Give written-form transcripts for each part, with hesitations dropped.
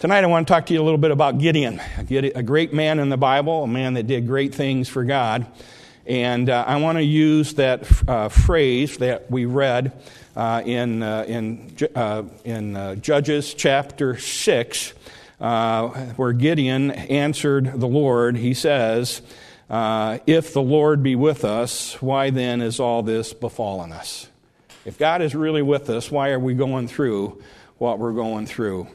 Tonight I want to talk to you a little bit about Gideon, a great man in the Bible, a man that did great things for God. And I want to use that phrase that we read in Judges chapter 6, where Gideon answered the Lord. He says, if the Lord be with us, why then is all this befallen us? If God is really with us, why are we going through what we're going through?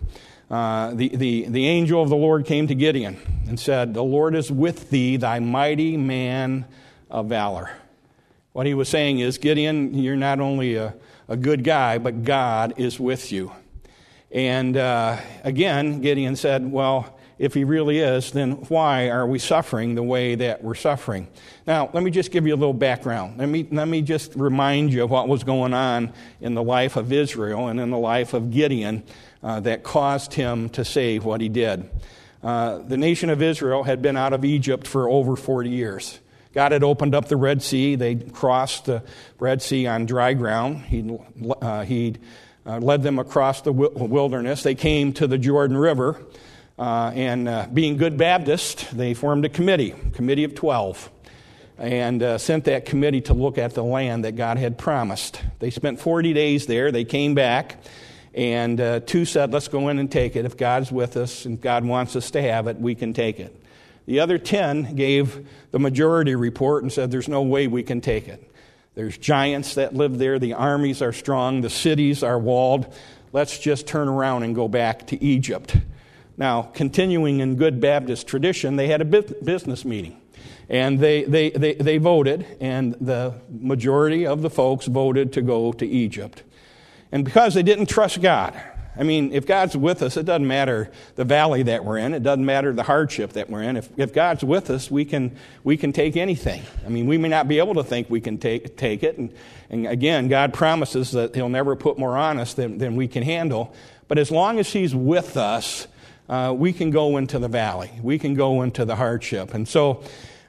The angel of the Lord came to Gideon and said, the Lord is with thee, thy mighty man of valor. What he was saying is, Gideon, you're not only a good guy, but God is with you. And again, Gideon said, well, if he really is, then why are we suffering the way that we're suffering? Now, let me just give you a little background. Let me just remind you of what was going on in the life of Israel and in the life of Gideon that caused him to say what he did. The nation of Israel had been out of Egypt for over 40 years. God had opened up the Red Sea. They crossed the Red Sea on dry ground. He'd led them across the wilderness. They came to the Jordan River. And being good Baptists, they formed a committee of 12, and sent that committee to look at the land that God had promised. They spent 40 days there. They came back, and 2 said, let's go in and take it. If God's with us and God wants us to have it, we can take it. The other 10 gave the majority report and said, there's no way we can take it. There's giants that live there. The armies are strong. The cities are walled. Let's just turn around and go back to Egypt. Now, continuing in good Baptist tradition, they had a business meeting, and they voted, and the majority of the folks voted to go to Egypt. And because they didn't trust God, I mean, if God's with us, it doesn't matter the valley that we're in. It doesn't matter the hardship that we're in. If God's with us, we can take anything. I mean, we may not be able to think we can take it. And again, God promises that He'll never put more on us than we can handle. But as long as He's with us, we can go into the valley. We can go into the hardship. And so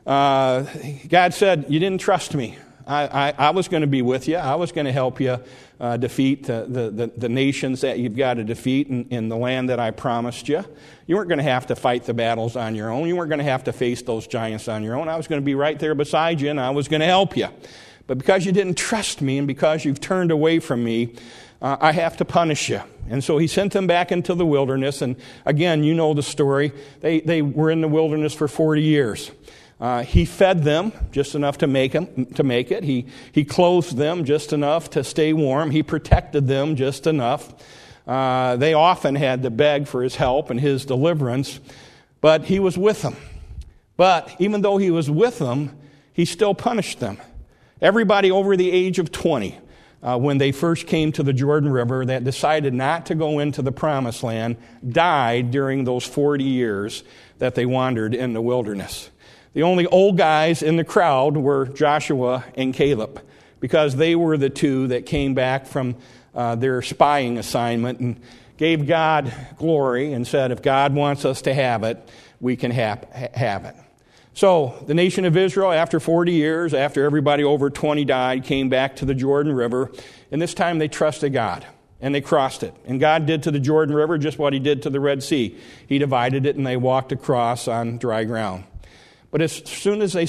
God said, you didn't trust me. I was going to be with you. I was going to help you defeat the nations that you've got to defeat in the land that I promised you. You weren't going to have to fight the battles on your own. You weren't going to have to face those giants on your own. I was going to be right there beside you, and I was going to help you. But because you didn't trust me and because you've turned away from me, I have to punish you. And so he sent them back into the wilderness. And again, you know the story. They were in the wilderness for 40 years. He fed them just enough to make it. He clothed them just enough to stay warm. He protected them just enough. They often had to beg for his help and his deliverance, but he was with them. But even though he was with them, he still punished them. Everybody over the age of 20, when they first came to the Jordan River, that decided not to go into the Promised Land, died during those 40 years that they wandered in the wilderness. The only old guys in the crowd were Joshua and Caleb, because they were the two that came back from their spying assignment and gave God glory and said, if God wants us to have it, we can have it. So the nation of Israel, after 40 years, after everybody over 20 died, came back to the Jordan River, and this time they trusted God, and they crossed it. And God did to the Jordan River just what He did to the Red Sea. He divided it, and they walked across on dry ground. But as soon as they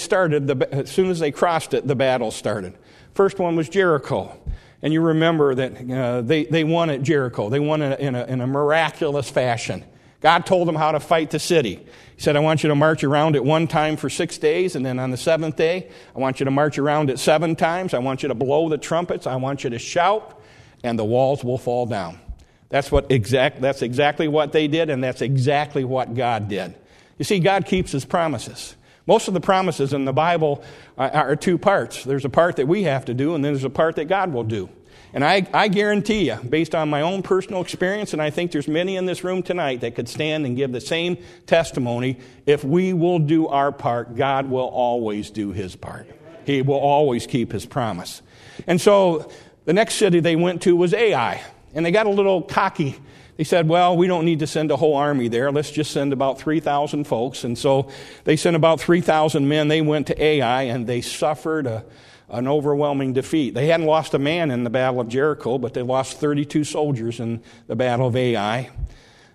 crossed it, the battle started. First one was Jericho. And you remember that they won at Jericho. They won in a miraculous fashion. God told them how to fight the city. He said, I want you to march around it one time for 6 days, and then on the 7th day, I want you to march around it 7 times. I want you to blow the trumpets. I want you to shout, and the walls will fall down. That's exactly what they did, and that's exactly what God did. You see, God keeps His promises. Most of the promises in the Bible are 2 parts. There's a part that we have to do, and then there's a part that God will do. And I guarantee you, based on my own personal experience, and I think there's many in this room tonight that could stand and give the same testimony, if we will do our part, God will always do His part. He will always keep His promise. And so the next city they went to was Ai, and they got a little cocky. They said, well, we don't need to send a whole army there. Let's just send about 3,000 folks. And so they sent about 3,000 men. They went to Ai, and they suffered an overwhelming defeat. They hadn't lost a man in the Battle of Jericho, but they lost 32 soldiers in the Battle of Ai.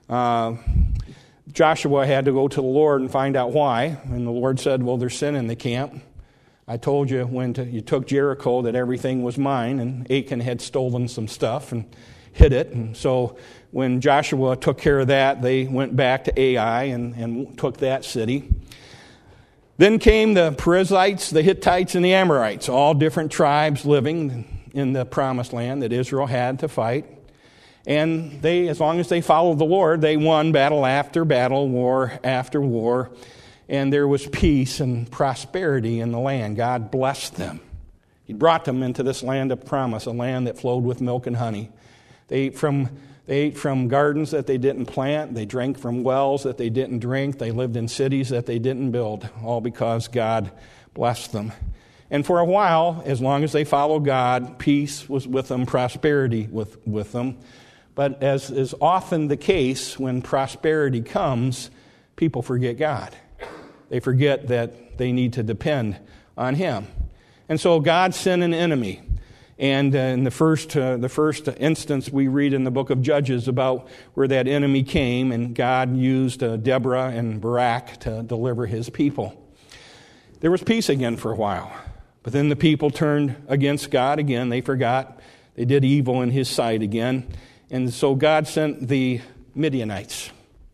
Joshua had to go to the Lord and find out why. And the Lord said, well, there's sin in the camp. I told you when you took Jericho that everything was mine, and Achan had stolen some stuff and hid it. And so when Joshua took care of that, they went back to Ai and took that city. Then came the Perizzites, the Hittites, and the Amorites, all different tribes living in the promised land that Israel had to fight. And they, as long as they followed the Lord, they won battle after battle, war after war. And there was peace and prosperity in the land. God blessed them. He brought them into this land of promise, a land that flowed with milk and honey. They ate from gardens that they didn't plant. They drank from wells that they didn't drink. They lived in cities that they didn't build, all because God blessed them. And for a while, as long as they followed God, peace was with them, prosperity with them. But as is often the case, when prosperity comes, people forget God. They forget that they need to depend on Him. And so God sent an enemy. And in the first instance we read in the book of Judges about where that enemy came, and God used Deborah and Barak to deliver His people. There was peace again for a while. But then the people turned against God again. They forgot. They did evil in His sight again. And so God sent the Midianites,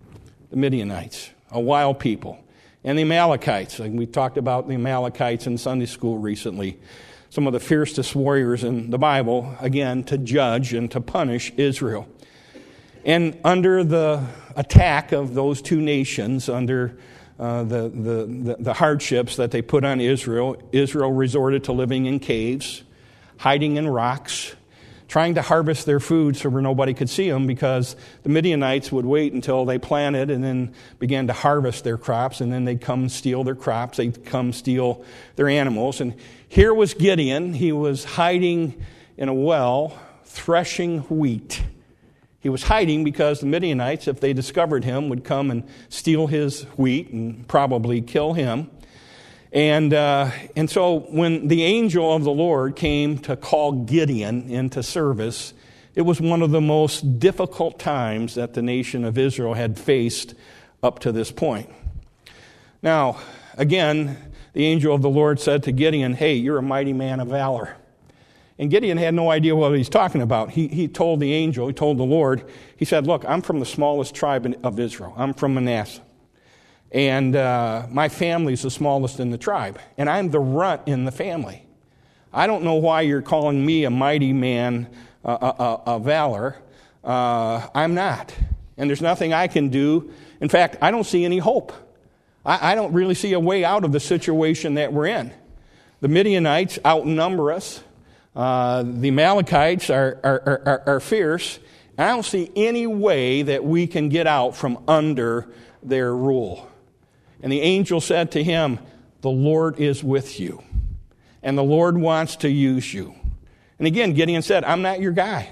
a wild people. And the Amalekites, like we talked about the Amalekites in Sunday school recently, some of the fiercest warriors in the Bible, again, to judge and to punish Israel. And under the attack of those two nations, under the hardships that they put on Israel, Israel resorted to living in caves, hiding in rocks, trying to harvest their food so where nobody could see them, because the Midianites would wait until they planted and then began to harvest their crops, and then they'd come steal their crops, they'd come steal their animals. And here was Gideon. He was hiding in a well, threshing wheat. He was hiding because the Midianites, if they discovered him, would come and steal his wheat and probably kill him. And so when the angel of the Lord came to call Gideon into service, it was one of the most difficult times that the nation of Israel had faced up to this point. Now, again, the angel of the Lord said to Gideon, hey, you're a mighty man of valor. And Gideon had no idea what he's talking about. He told the angel, he told the Lord, he said, look, I'm from the smallest tribe of Israel. I'm from Manasseh. And my family's the smallest in the tribe. And I'm the runt in the family. I don't know why you're calling me a mighty man of valor. I'm not. And there's nothing I can do. In fact, I don't see any hope. I don't really see a way out of the situation that we're in. The Midianites outnumber us. The Amalekites are fierce. And I don't see any way that we can get out from under their rule. And the angel said to him, the Lord is with you, and the Lord wants to use you. And again, Gideon said, I'm not your guy.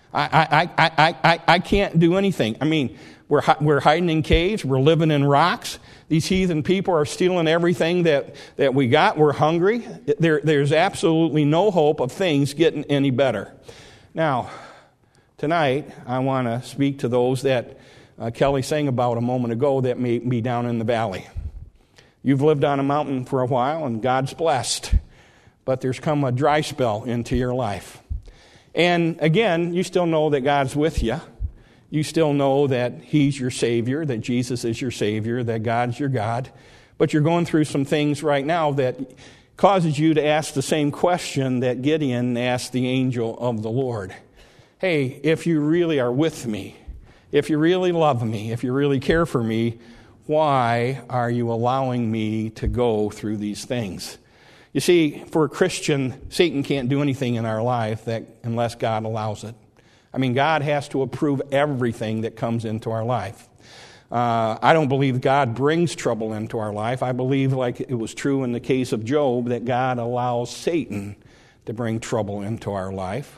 I can't do anything. I mean, we're hiding in caves. We're living in rocks. These heathen people are stealing everything that we got. We're hungry. There's absolutely no hope of things getting any better. Now, tonight, I want to speak to those that Kelly sang about a moment ago that may be down in the valley. You've lived on a mountain for a while, and God's blessed. But there's come a dry spell into your life. And again, you still know that God's with you. You still know that He's your Savior, that Jesus is your Savior, that God's your God. But you're going through some things right now that causes you to ask the same question that Gideon asked the angel of the Lord. Hey, if you really are with me, if you really love me, if you really care for me, why are you allowing me to go through these things? You see, for a Christian, Satan can't do anything in our life unless God allows it. I mean, God has to approve everything that comes into our life. I don't believe God brings trouble into our life. I believe, like it was true in the case of Job, that God allows Satan to bring trouble into our life.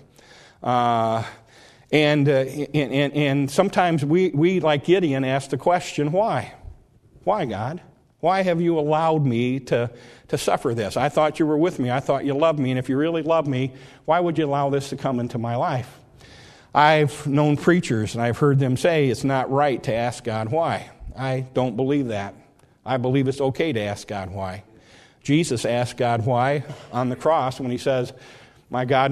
And sometimes we, like Gideon, ask the question, why? Why, God? Why have you allowed me to suffer this? I thought you were with me. I thought you loved me. And if you really love me, why would you allow this to come into my life? I've known preachers, and I've heard them say it's not right to ask God why. I don't believe that. I believe it's okay to ask God why. Jesus asked God why on the cross when he says, my God,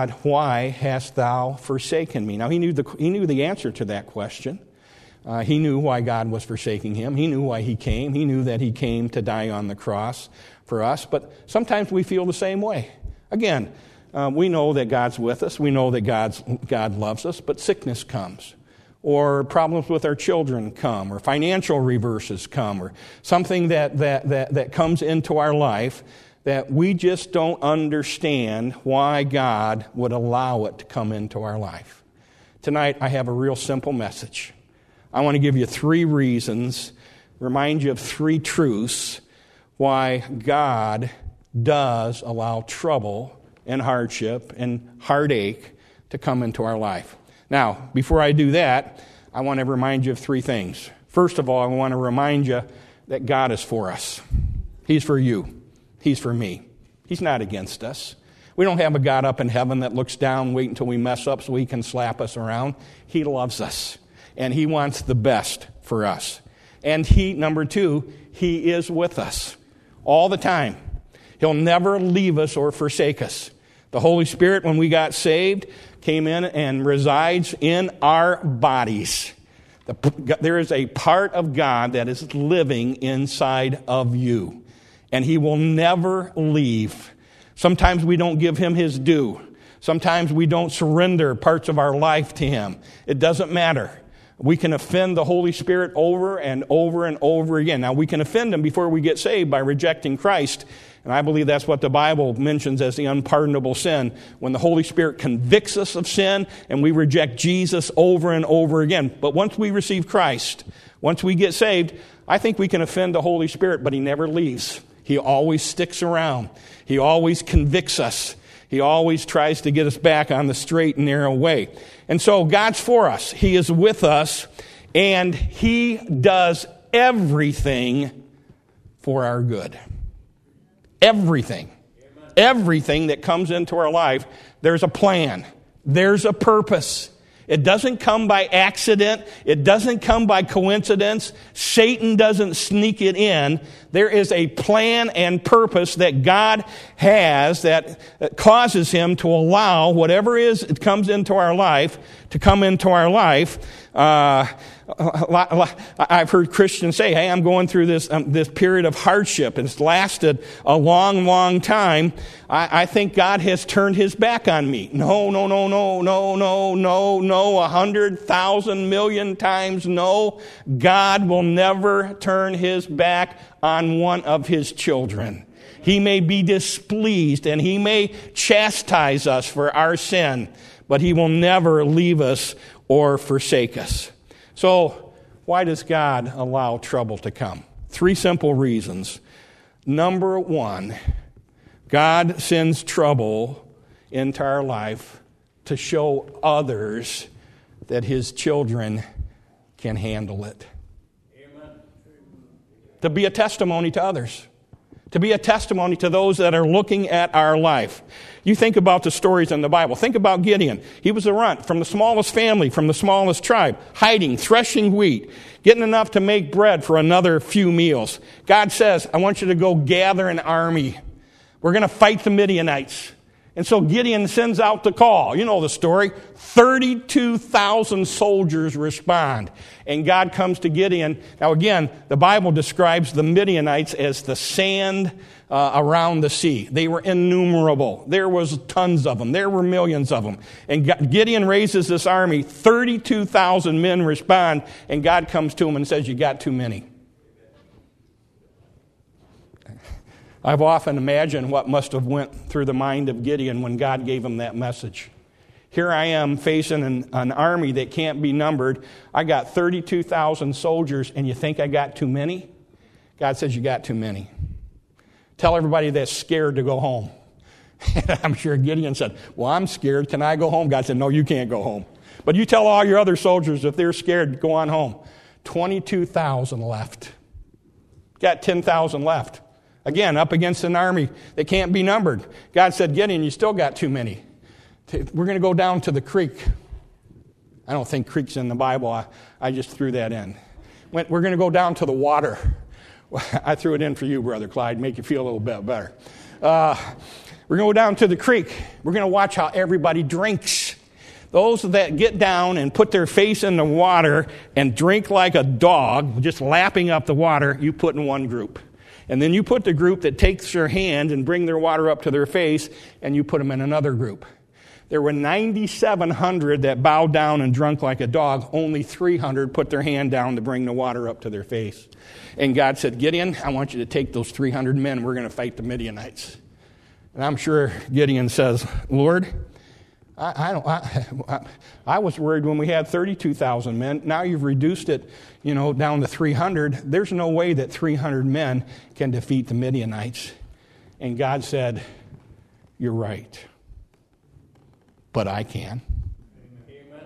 why hast thou forsaken me? Now, he knew the answer to that question. He knew why God was forsaking him. He knew why he came. He knew that he came to die on the cross for us. But sometimes we feel the same way. Again, we know that God's with us. We know that God loves us, but sickness comes, or problems with our children come, or financial reverses come, or something that comes into our life that we just don't understand why God would allow it to come into our life. Tonight, I have a real simple message. I want to give you 3 reasons, remind you of 3 truths why God does allow trouble and hardship and heartache to come into our life. Now, before I do that, I want to remind you of 3 things. First of all, I want to remind you that God is for us. He's for you. He's for me. He's not against us. We don't have a God up in heaven that looks down, wait until we mess up so he can slap us around. He loves us, and he wants the best for us. And number 2, he is with us all the time. He'll never leave us or forsake us. The Holy Spirit, when we got saved, came in and resides in our bodies. There is a part of God that is living inside of you, and he will never leave. Sometimes we don't give him his due. Sometimes we don't surrender parts of our life to him. It doesn't matter. We can offend the Holy Spirit over and over and over again. Now, we can offend him before we get saved by rejecting Christ. And I believe that's what the Bible mentions as the unpardonable sin. When the Holy Spirit convicts us of sin and we reject Jesus over and over again. But once we receive Christ, once we get saved, I think we can offend the Holy Spirit, but he never leaves. He always sticks around. He always convicts us. He always tries to get us back on the straight and narrow way. And so God's for us. He is with us, and he does everything for our good. Everything. Everything that comes into our life, there's a plan. There's a purpose. It doesn't come by accident. It doesn't come by coincidence. Satan doesn't sneak it in. There is a plan and purpose that God has that causes him to allow whatever it comes into our life to come into our life. I've heard Christians say, hey, I'm going through this period of hardship. It's lasted a long, long time. I think God has turned his back on me. No, 100,000 million times no. God will never turn his back on one of his children. He may be displeased and he may chastise us for our sin, but he will never leave us or forsake us. So, why does God allow trouble to come? 3 simple reasons. Number 1, God sends trouble into our life to show others that his children can handle it. Amen. To be a testimony to others. To be a testimony to those that are looking at our life. You think about the stories in the Bible. Think about Gideon. He was a runt from the smallest family, from the smallest tribe, hiding, threshing wheat, getting enough to make bread for another few meals. God says, I want you to go gather an army. We're going to fight the Midianites. And so Gideon sends out the call. You know the story. 32,000 soldiers respond. And God comes to Gideon. Now again, the Bible describes the Midianites as the sand around the sea. They were innumerable. There was tons of them. There were millions of them. And Gideon raises this army. 32,000 men respond. And God comes to him and says, you got too many. I've often imagined what must have went through the mind of Gideon when God gave him that message. Here I am facing an army that can't be numbered. I got 32,000 soldiers, and you think I got too many? God says, you got too many. Tell everybody that's scared to go home. And I'm sure Gideon said, well, I'm scared. Can I go home? God said, no, you can't go home. But you tell all your other soldiers if they're scared, go on home. 22,000 left. Got 10,000 left. Again, up against an army that can't be numbered. God said, Gideon, you still got too many. We're going to go down to the creek. I don't think creek's in the Bible. I just threw that in. We're going to go down to the water. I threw it in for you, Brother Clyde, make you feel a little bit better. We're going to go down to the creek. We're going to watch how everybody drinks. Those that get down and put their face in the water and drink like a dog, just lapping up the water, you put in one group. And then you put the group that takes their hand and bring their water up to their face, and you put them in another group. There were 9,700 that bowed down and drunk like a dog. Only 300 put their hand down to bring the water up to their face. And God said, Gideon, I want you to take those 300 men. We're going to fight the Midianites. And I'm sure Gideon says, Lord, I was worried when we had 32,000 men. Now you've reduced it, down to 300. There's no way that 300 men can defeat the Midianites. And God said, you're right. But I can. Amen.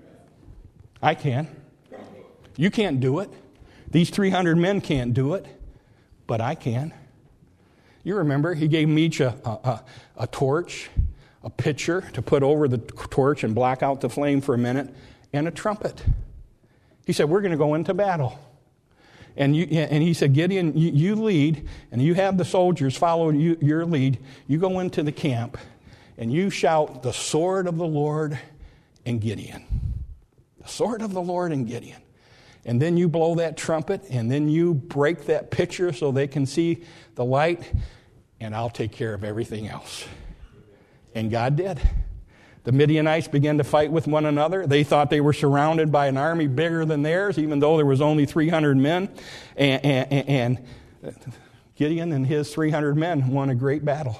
I can. You can't do it. These 300 men can't do it. But I can. You remember, he gave them each a torch, a pitcher to put over the torch and block out the flame for a minute, and a trumpet. He said, we're going to go into battle. And he said, Gideon, you lead, and you have the soldiers follow your lead. You go into the camp, and you shout, the sword of the Lord and Gideon. The sword of the Lord and Gideon. And then you blow that trumpet, and then you break that pitcher so they can see the light, and I'll take care of everything else. And God did. The Midianites began to fight with one another. They thought they were surrounded by an army bigger than theirs, even though there was only 300 men. And Gideon and his 300 men won a great battle.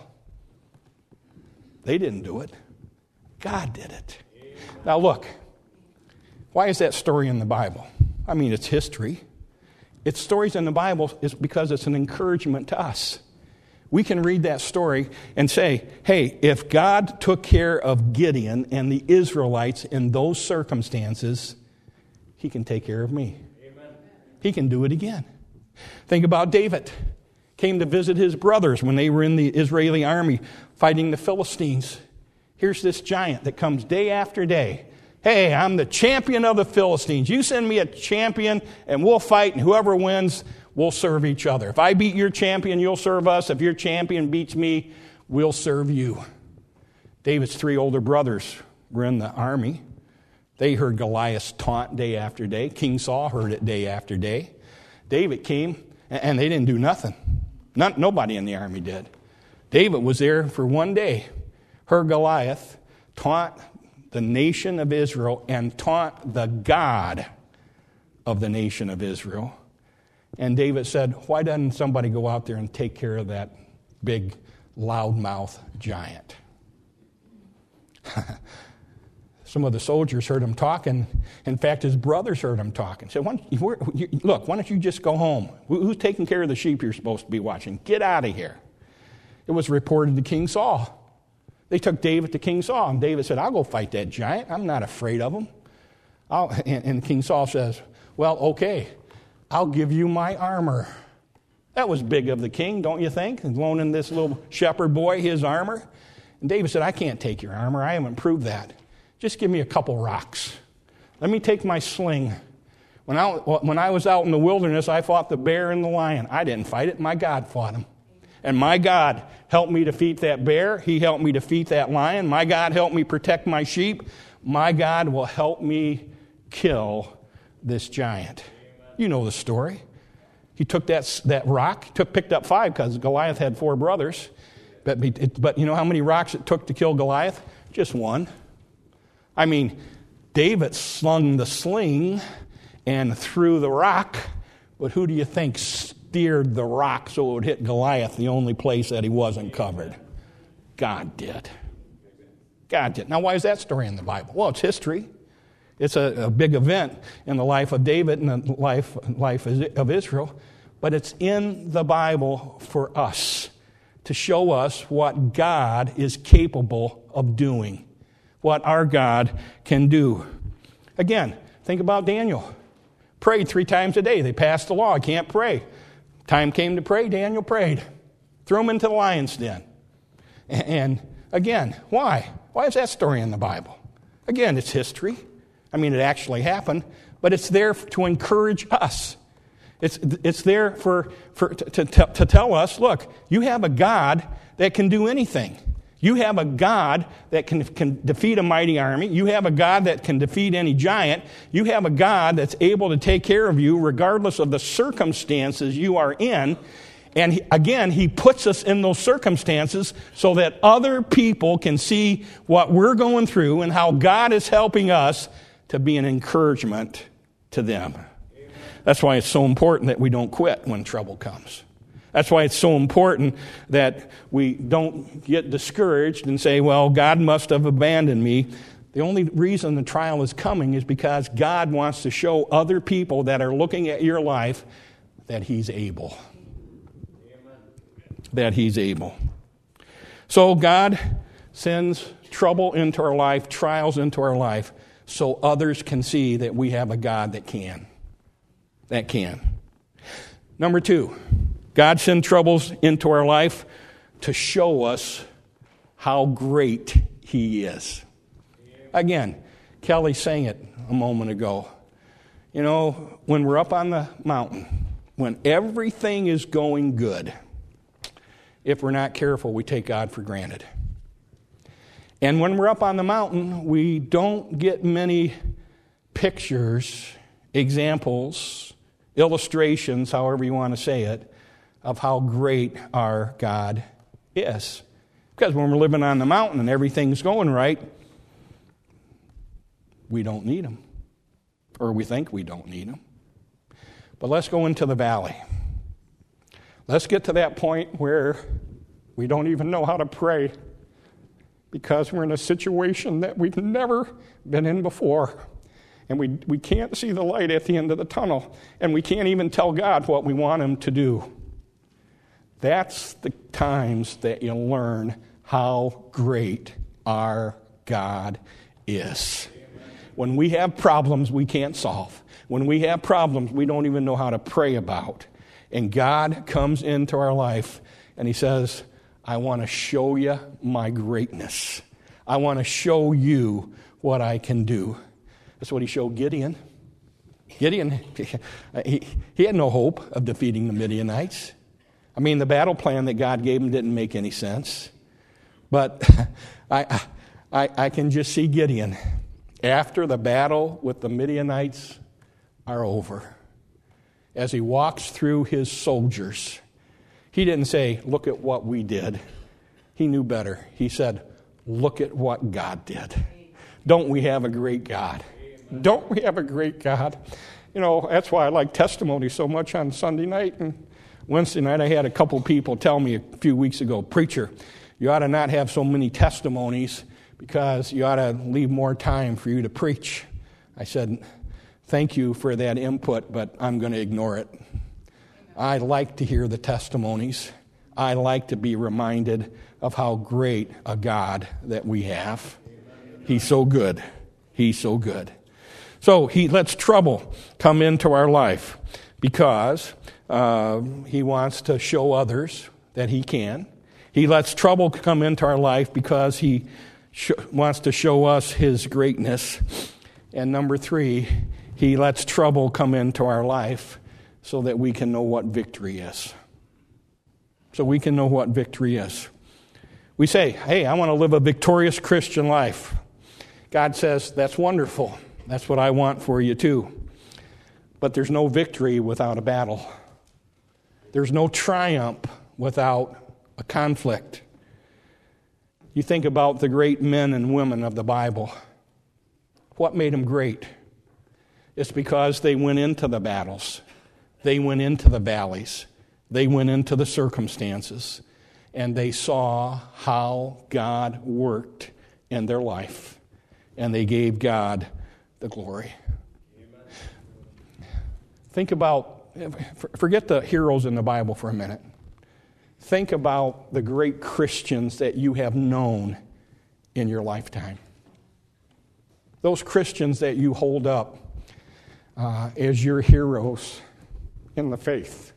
They didn't do it. God did it. Now look, why is that story in the Bible? I mean, it's history. It's stories in the Bible is because it's an encouragement to us. We can read that story and say, hey, if God took care of Gideon and the Israelites in those circumstances, he can take care of me. Amen. He can do it again. Think about David. Came to visit his brothers when they were in the Israeli army fighting the Philistines. Here's this giant that comes day after day. Hey, I'm the champion of the Philistines. You send me a champion and we'll fight, and whoever wins, we'll serve each other. If I beat your champion, you'll serve us. If your champion beats me, we'll serve you. David's 3 older brothers were in the army. They heard Goliath's taunt day after day. King Saul heard it day after day. David came, and they didn't do nothing. Nobody in the army did. David was there for one day, heard Goliath taunt the nation of Israel and taunt the God of the nation of Israel. And David said, why doesn't somebody go out there and take care of that big, loudmouth giant? Some of the soldiers heard him talking. In fact, his brothers heard him talking. Said, look, why don't you just go home? Who's taking care of the sheep you're supposed to be watching? Get out of here. It was reported to King Saul. They took David to King Saul, and David said, I'll go fight that giant. I'm not afraid of him. And King Saul says, well, okay, I'll give you my armor. That was big of the king, don't you think? Loaning this little shepherd boy his armor. And David said, I can't take your armor. I haven't proved that. Just give me a couple rocks. Let me take my sling. When I was out in the wilderness, I fought the bear and the lion. I didn't fight it. My God fought him. And my God helped me defeat that bear. He helped me defeat that lion. My God helped me protect my sheep. My God will help me kill this giant. Amen. You know the story. He took that rock, picked up 5 because Goliath had 4 brothers. But you know how many rocks it took to kill Goliath? Just 1. I mean, David slung the sling and threw the rock, but who do you think steered the rock so it would hit Goliath, the only place that he wasn't covered? God did. God did. Now, why is that story in the Bible? Well, it's history. It's a big event in the life of David and the life of Israel, but it's in the Bible for us to show us what God is capable of doing, what our God can do. Again, think about Daniel. Prayed 3 times a day. They passed the law. I can't pray. Time came to pray. Daniel prayed. Threw him into the lion's den. And again, why? Why is that story in the Bible? Again, it's history. I mean, it actually happened, but it's there to encourage us. It's there to tell us, look, you have a God that can do anything. You have a God that can defeat a mighty army. You have a God that can defeat any giant. You have a God that's able to take care of you regardless of the circumstances you are in. And he puts us in those circumstances so that other people can see what we're going through and how God is helping us to be an encouragement to them. Amen. That's why it's so important that we don't quit when trouble comes. That's why it's so important that we don't get discouraged and say, well, God must have abandoned me. The only reason the trial is coming is because God wants to show other people that are looking at your life that He's able. Amen. That He's able. So God sends trouble into our life, trials into our life, so others can see that we have a God that can. That can. Number 2. God sends troubles into our life to show us how great He is. Again, Kelly sang it a moment ago. You know, when we're up on the mountain, when everything is going good, if we're not careful, we take God for granted. And when we're up on the mountain, we don't get many pictures, examples, illustrations, however you want to say it, of how great our God is. Because when we're living on the mountain and everything's going right, we don't need Him. Or we think we don't need Him. But let's go into the valley. Let's get to that point where we don't even know how to pray because we're in a situation that we've never been in before. And we can't see the light at the end of the tunnel. And we can't even tell God what we want Him to do. That's the times that you learn how great our God is. When we have problems we can't solve, when we have problems we don't even know how to pray about, and God comes into our life and He says, I want to show you my greatness. I want to show you what I can do. That's what He showed Gideon. Gideon, he had no hope of defeating the Midianites. I mean, the battle plan that God gave him didn't make any sense. But I can just see Gideon. After the battle with the Midianites are over, as he walks through his soldiers, he didn't say, look at what we did. He knew better. He said, look at what God did. Don't we have a great God? Don't we have a great God? You know, that's why I like testimony so much on Sunday night. And Wednesday night, I had a couple people tell me a few weeks ago, preacher, you ought to not have so many testimonies because you ought to leave more time for you to preach. I said, thank you for that input, but I'm going to ignore it. I like to hear the testimonies. I like to be reminded of how great a God that we have. He's so good. He's so good. So He lets trouble come into our life because He wants to show others that He can. He lets trouble come into our life because He wants to show us His greatness. And number 3, He lets trouble come into our life so that we can know what victory is. So we can know what victory is. We say, hey, I want to live a victorious Christian life. God says, that's wonderful. That's what I want for you too. But there's no victory without a battle. There's no triumph without a conflict. You think about the great men and women of the Bible. What made them great? It's because they went into the battles. They went into the valleys. They went into the circumstances. And they saw how God worked in their life. And they gave God the glory. Amen. Think about, forget the heroes in the Bible for a minute. Think about the great Christians that you have known in your lifetime. Those Christians that you hold up as your heroes in the faith.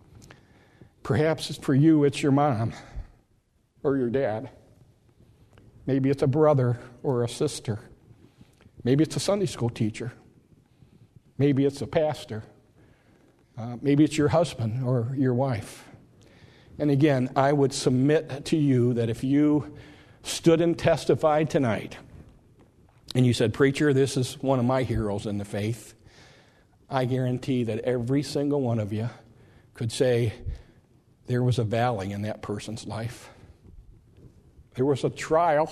Perhaps for you it's your mom or your dad. Maybe it's a brother or a sister. Maybe it's a Sunday school teacher. Maybe it's a pastor. Maybe it's your husband or your wife. And again, I would submit to you that if you stood and testified tonight, and you said, "Preacher, this is one of my heroes in the faith," I guarantee that every single one of you could say there was a valley in that person's life. There was a trial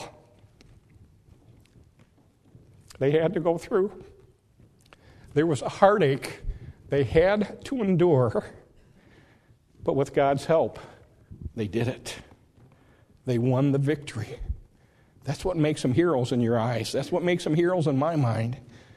they had to go through. There was a heartache they had to endure. But with God's help, they did it. They won the victory. That's what makes them heroes in your eyes. That's what makes them heroes in my mind.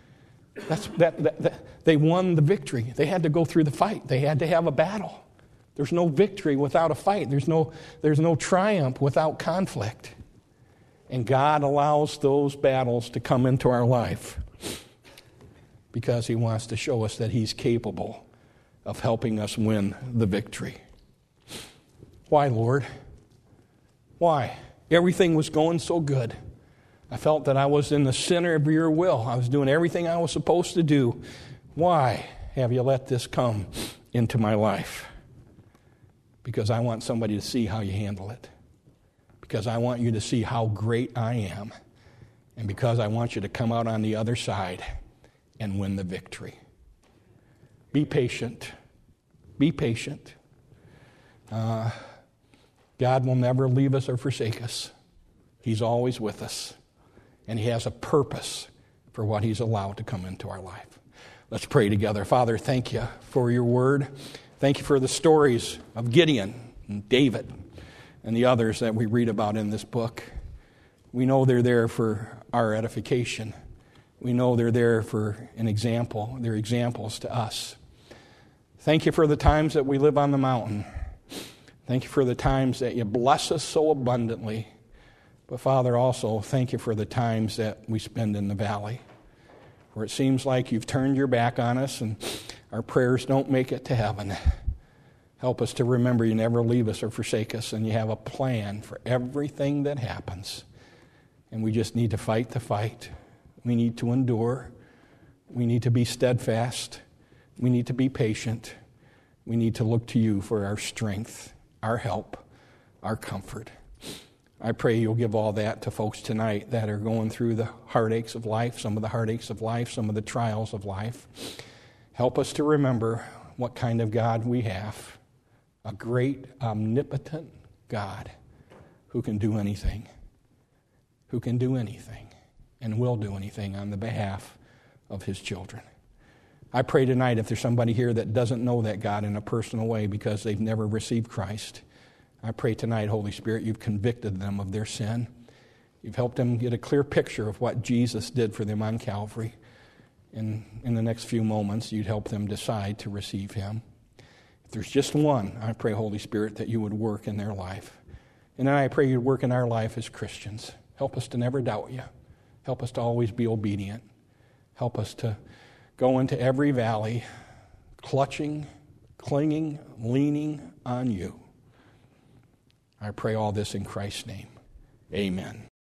They won the victory. They had to go through the fight. They had to have a battle. There's no victory without a fight. There's no triumph without conflict. And God allows those battles to come into our life because He wants to show us that He's capable of helping us win the victory. Why, Lord? Why? Everything was going so good. I felt that I was in the center of your will. I was doing everything I was supposed to do. Why have you let this come into my life? Because I want somebody to see how you handle it. Because I want you to see how great I am. And because I want you to come out on the other side and win the victory. Be patient. Be patient. God will never leave us or forsake us. He's always with us. And He has a purpose for what He's allowed to come into our life. Let's pray together. Father, thank you for your word. Thank you for the stories of Gideon and David and the others that we read about in this book. We know they're there for our edification. We know they're there for an example. They're examples to us. Thank you for the times that we live on the mountain. Thank you for the times that you bless us so abundantly. But Father, also thank you for the times that we spend in the valley, where it seems like you've turned your back on us and our prayers don't make it to heaven. Help us to remember you never leave us or forsake us, and you have a plan for everything that happens. And we just need to fight the fight. We need to endure. We need to be steadfast. We need to be patient. We need to look to you for our strength, our help, our comfort. I pray you'll give all that to folks tonight that are going through the heartaches of life, some of the heartaches of life, some of the trials of life. Help us to remember what kind of God we have. A great, omnipotent God who can do anything. Who can do anything and will do anything on the behalf of His children. I pray tonight if there's somebody here that doesn't know that God in a personal way because they've never received Christ, I pray tonight, Holy Spirit, you've convicted them of their sin. You've helped them get a clear picture of what Jesus did for them on Calvary. And in the next few moments, you'd help them decide to receive Him. If there's just one, I pray, Holy Spirit, that you would work in their life. And then I pray you'd work in our life as Christians. Help us to never doubt you. Help us to always be obedient. Help us to go into every valley, clutching, clinging, leaning on you. I pray all this in Christ's name. Amen.